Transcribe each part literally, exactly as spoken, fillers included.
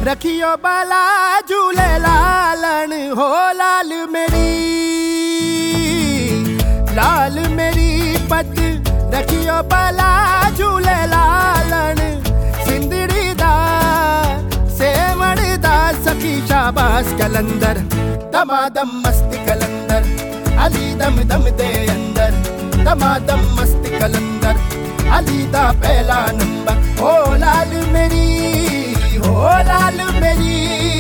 रखियो बाला झूले लालन हो लाल मेरी, लाल मेरी पत रखियो बाला झूले लालन, सिंदड़ी दा सेवण दा सखी शाबाश कलंदर, दमादम मस्त कलंदर अली दम दम दे अंदर, दमादम मस्त कलंदर अली दा पहला नंबर। हो लाल मेरी, हो लाल मेरी,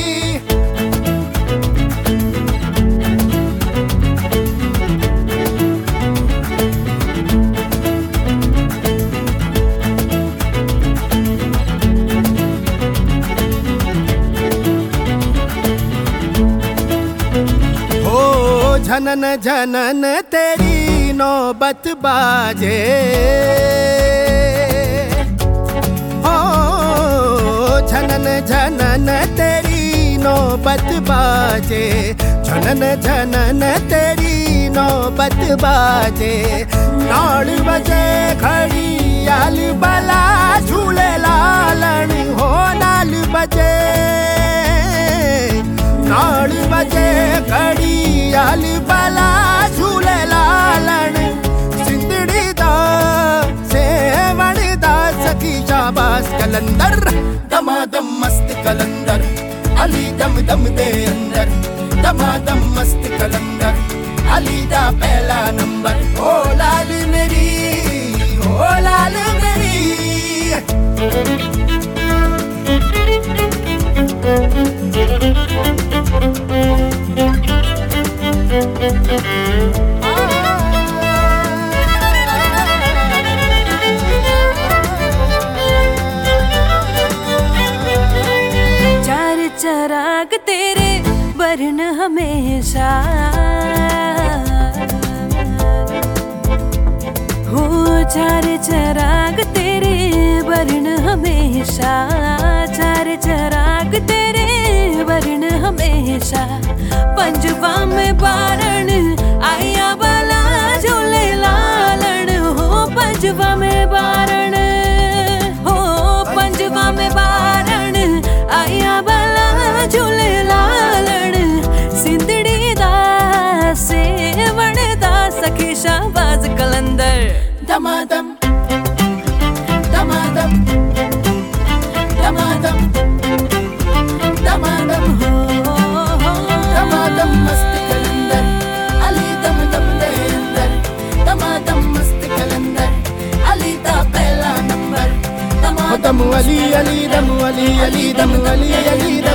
हो झनन झनन तेरी नौबत बाजे, झनन झनन तेरी नौबत बाजे, झनन झनन तेरी नौबत बाजे, नाल बजे खड़ी आल बला झूले लालन हो नाल बजे, नाल बजे खड़ी आल बला झूले लालन, सिंदड़ी दा सेवण दा सखी शाबाश कलंदर, दमादम मस्त कलंदर अली दम दम दे अंदर, दमादम मस्त कलंदर अली दा पहला नंबर। ओ लाल मेरी, ओ लाल मेरी, चराग तेरे वर्ण हमेशा, हो चार चराग तेरे वर्ण हमेशा, चार चराग तेरे वर्ण हमेशा, पंजवा में बारण आया वाला झूले लालन हो, पंजवा में बारण हो, पंजवा में बारण आया वाला झूले लालन, सिंदड़ी दा सेवण दा सखी शाबाश कलंदर, दमादम दमादम दमादम दमादम हो दमादम मस्त कलंदर अली दम दम दे अंदर, दमादम मस्त कलंदर अली दा पहला नंबर, दम अली अली दम अली अली दम अली अली